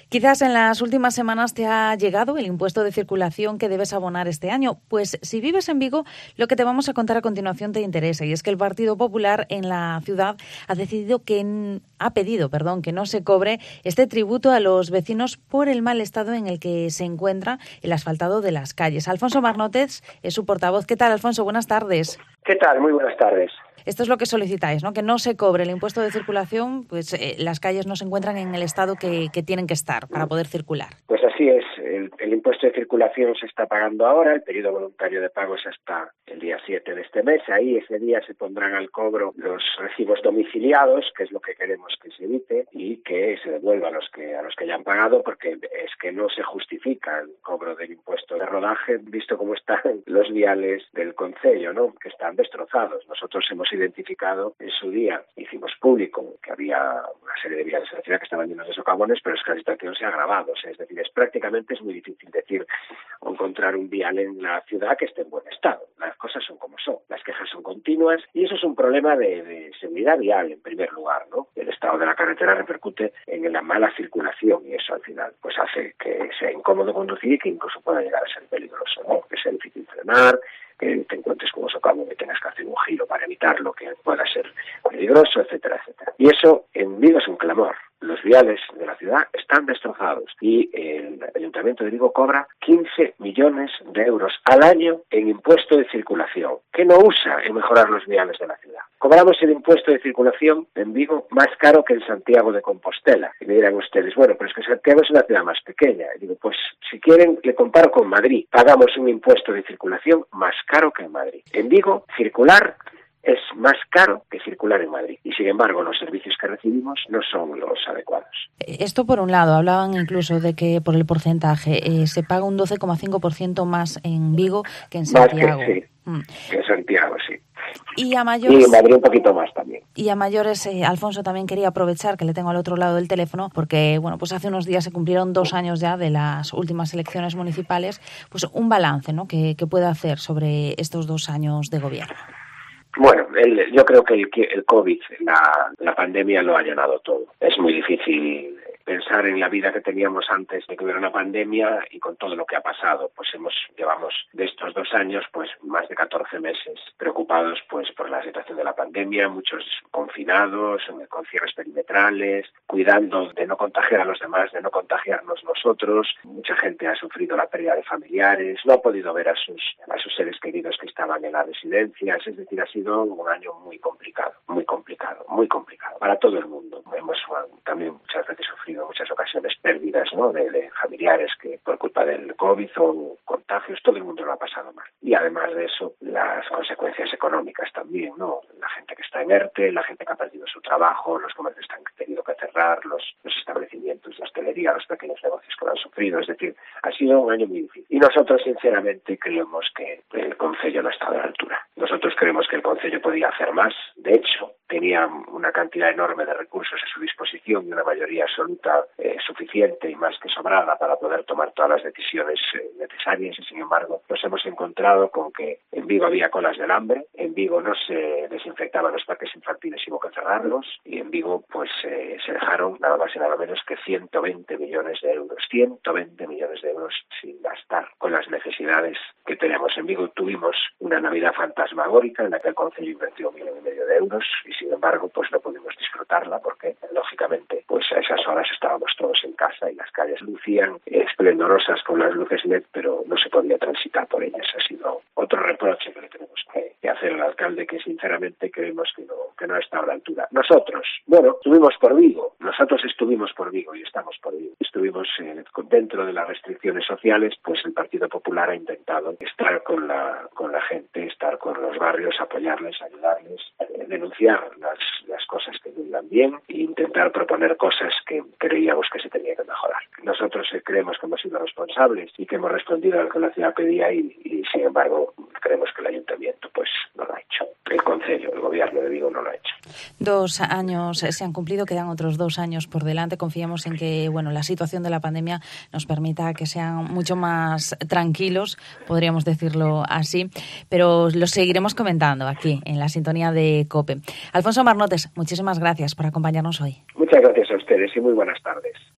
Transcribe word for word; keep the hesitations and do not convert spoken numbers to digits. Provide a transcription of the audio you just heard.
Quizás en las últimas semanas te ha llegado el impuesto de circulación que debes abonar este año. Pues si vives en Vigo, lo que te vamos a contar a continuación te interesa, y es que el Partido Popular en la ciudad ha decidido que ha pedido, perdón, que no se cobre este tributo a los vecinos por el mal estado en el que se encuentra el asfaltado de las calles. Alfonso Marnotez es su portavoz. ¿Qué tal, Alfonso? Buenas tardes. ¿Qué tal? Muy buenas tardes. Esto es lo que solicitáis, ¿no? Que no se cobre el impuesto de circulación, pues eh, las calles no se encuentran en el estado que, que tienen que estar para poder circular. Pues así es. El, el impuesto de circulación se está pagando ahora. El periodo voluntario de pago es hasta el día siete de este mes. Ahí ese día se pondrán al cobro los recibos domiciliados, que es lo que queremos que se evite, y que se devuelva a los que a los que ya han pagado, porque es que no se justifica el cobro del impuesto de rodaje, visto cómo están los viales del concello, ¿no? Que están destrozados. Nosotros hemos identificado en su día, hicimos público que había una serie de viales en la ciudad que estaban llenos de socavones, pero es que la situación se ha agravado. O sea, es decir, es prácticamente es muy difícil decir o encontrar un vial en la ciudad que esté en buen estado. Las cosas son como son, las quejas son continuas y eso es un problema de, de seguridad vial en primer lugar, ¿no? El estado de la carretera repercute en la mala circulación y eso al final pues hace que sea incómodo conducir y que incluso pueda llegar a ser peligroso, ¿no? Que sea difícil frenar, que te encuentres con un socavón que tengas que hacer un giro para evitarlo, que pueda ser peligroso, etcétera, etcétera. Y eso en Vigo es un clamor. Los viales de la ciudad están destrozados y el Ayuntamiento de Vigo cobra quince millones de euros al año en impuesto de circulación, que no usa en mejorar los viales de la ciudad. Cobramos el impuesto de circulación en Vigo más caro que en Santiago de Compostela. Y me dirán ustedes, bueno, pero es que Santiago es una ciudad más pequeña. Y digo, pues si quieren, le comparo con Madrid. Pagamos un impuesto de circulación más caro que en Madrid. En Vigo, circular es más caro que circular en Madrid y, sin embargo, los servicios que recibimos no son los adecuados. Esto por un lado, hablaban incluso de que por el porcentaje eh, se paga un doce coma cinco por ciento más en Vigo que en Santiago. Más que, sí, mm. que en Santiago, sí. Y a mayores, y en Madrid un poquito más también. Y a mayores, eh, Alfonso, también quería aprovechar que le tengo al otro lado del teléfono, porque bueno, pues hace unos días se cumplieron dos años ya de las últimas elecciones municipales, pues un balance, ¿no?, que, que puede hacer sobre estos dos años de gobierno. Bueno, el, yo creo que el, el COVID, la, la pandemia lo ha llenado todo. Es muy difícil pensar en la vida que teníamos antes de que hubiera una pandemia y con todo lo que ha pasado. Pues hemos llevamos de estos dos años pues más de catorce meses preocupados pues por la situación de la pandemia, muchos confinados, con cierres perimetrales, cuidando de no contagiar a los demás, de no contagiarnos nosotros. Mucha gente ha sufrido la pérdida de familiares, no ha podido ver a sus a sus seres queridos que estaban en las residencias. Es decir, ha sido un año muy complicado, muy complicado, muy complicado para todo el mundo. Hemos bueno, también muchas veces sufrido muchas ocasiones pérdidas, ¿no?, de, de familiares que por culpa del COVID o contagios, todo el mundo lo ha pasado mal. Y además de eso, las consecuencias económicas también, ¿no? La gente que está en ERTE, la gente que ha perdido su trabajo, los comercios que han tenido que cerrar, los, los establecimientos de hostelería, los pequeños negocios que lo han sufrido. Es decir, ha sido un año muy difícil. Y nosotros, sinceramente, creemos que el Concello no ha estado a la altura. Nosotros creemos que el Concello podía hacer más. De hecho, tenía una cantidad enorme de recursos a su disposición y una mayoría absoluta eh, suficiente y más que sobrada para poder tomar todas las decisiones eh, necesarias y, sin embargo, nos hemos encontrado con que en Vigo había colas del hambre, en Vigo no se desinfectaban los parques infantiles y hubo que cerrarlos y en Vigo pues eh, se dejaron nada más y nada menos que ciento veinte millones de euros, ciento veinte millones de euros sin gastar con las necesidades que tenemos. En Vigo tuvimos una Navidad fantasmagórica en la que el Concello invirtió un millón y medio de euros y, sin embargo, pues no pudimos disfrutarla porque, lógicamente, pues a esas horas estábamos todos en casa y las calles lucían esplendorosas con las luces L E D, pero no se podía transitar por ellas. Ha sido otro reproche que le tenemos que, que hacer al alcalde, que sinceramente creemos que no, que no está a la altura. Nosotros, bueno, estuvimos por Vigo, nosotros estuvimos por Vigo y estamos por Vigo. Estuvimos eh, dentro de las restricciones sociales, pues el Partido Popular ha intentado estar con la, con la gente, estar con los barrios, apoyarles, ayudarles, eh, denunciar las, las cosas que no iban bien e intentar proponer cosas que creíamos que se tenía que mejorar. Nosotros eh, creemos que hemos sido responsables y que hemos respondido a lo que la ciudad pedía y, y sin embargo creemos que el ayuntamiento pues no lo ha hecho. El Concello, el gobierno de Vigo no lo ha hecho. Dos años se han cumplido, quedan otros dos años por delante. Confiamos en que bueno, la situación de la pandemia nos permita que sean mucho más tranquilos, podríamos decirlo así, pero lo seguiremos comentando aquí en la sintonía de COPE. Alfonso Marnotez, muchísimas gracias por acompañarnos hoy. Muchas gracias a ustedes y muy buenas tardes.